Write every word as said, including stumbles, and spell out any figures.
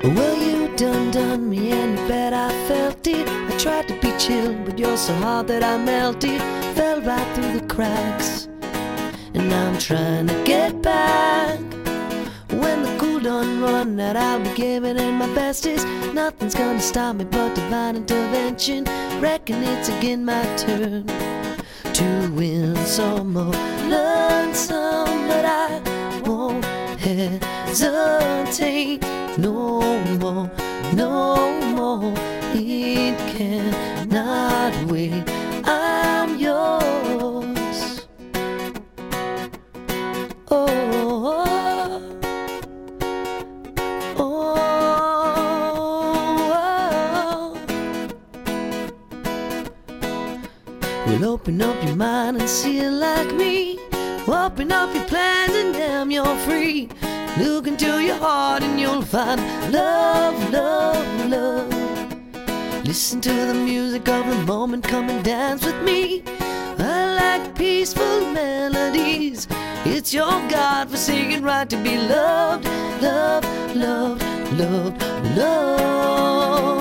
Well, you done done me and you bet I felt it. I tried to be chill, but you're so hard that I melted. Fell right through the cracks, and now I'm trying to get back. When the cool done run out, I'll be giving it my bestest. Nothing's gonna stop me but divine intervention. Reckon it's again my turn to win some more, learn some, but I won't hesitate no more, no more. It cannot wait. I'm yours. Oh, oh, oh. Well, open up your mind and see it like me. Open up your plans and damn, you're free. Look into your heart and you'll find love, love, love. Listen to the music of the moment, come and dance with me. I like peaceful melodies. It's your God-forsaken right to be loved, loved, loved, loved, loved.